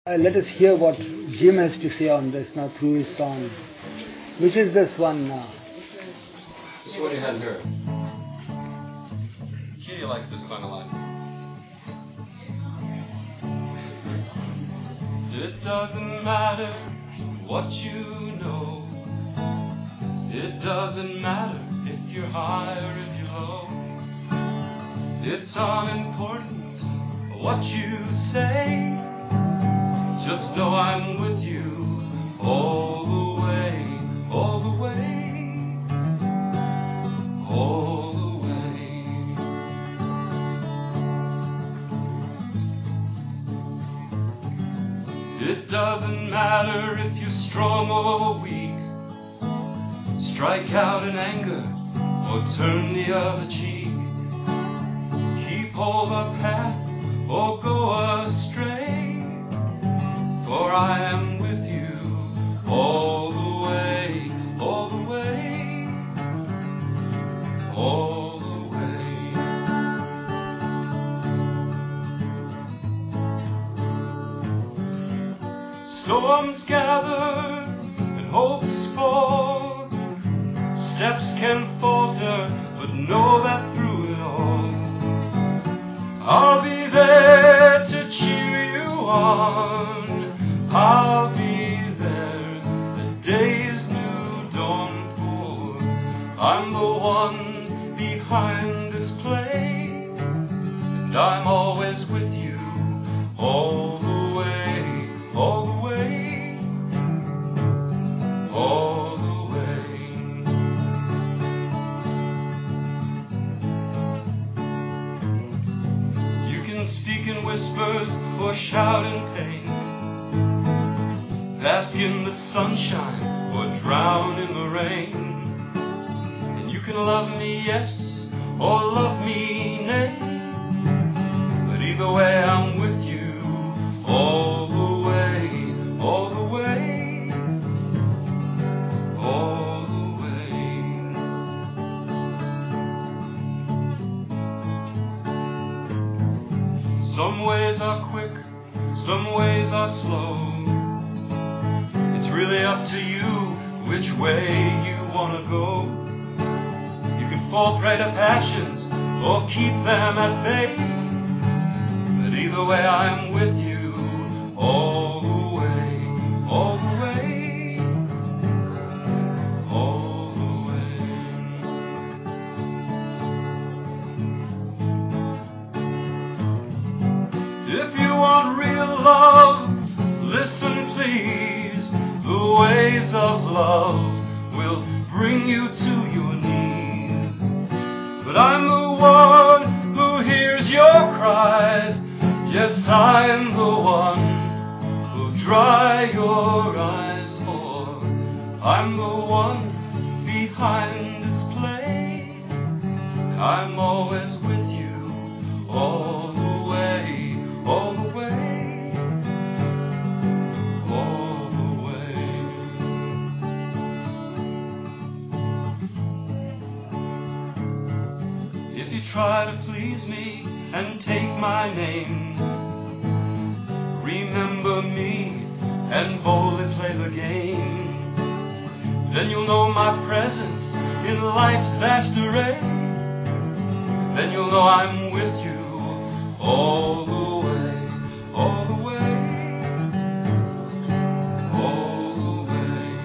Let us hear what Jim has to say on this now through his song. Which is this one now? This one you hadn't heard. Kitty likes this song a lot. It doesn't matter what you know. It doesn't matter if you're high or if you're low. It's unimportant what you say. Just know I'm with you all the way, all the way, all the way. It doesn't matter if you're strong or weak. Strike out in anger or turn the other cheek. Keep hold the path or go astray. For I am with you all the way, all the way, all the way. Storms gather and hopes fall. Steps can falter, but know that through it all, I'll be there to cheer you on. I'll be there, the day's new dawn for. I'm the one behind this play, and I'm always with you all the way, all the way, all the way. You can speak in whispers or shout in pain, bask in the sunshine or drown in the rain. And you can love me, yes, or love me, nay. But either way, I'm with you all the way, all the way, all the way. Some ways are quick, some ways are slow. It's really up to you which way you want to go. You can fall prey to passions or keep them at bay. But either way, I'm with you all the way, all the way, all the way. If you want real love, listen please. The ways of love will bring you to your knees. But I'm the one who hears your cries. Yes, I'm the one who'll dry your eyes for. I'm the one behind this play. I'm always with you all the way, all the way, all the way. If you try to please me and take my name, remember me and boldly play the game. Then you'll know my presence in life's vast array. Then you'll know I'm with you all the way, all the way, all the way.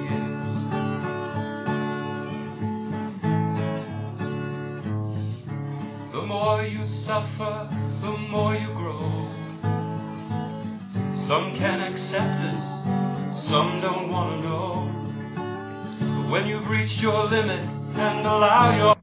The more you suffer, the more you grow. Some can accept this, some don't want to know. But when you've reached your limit and allow your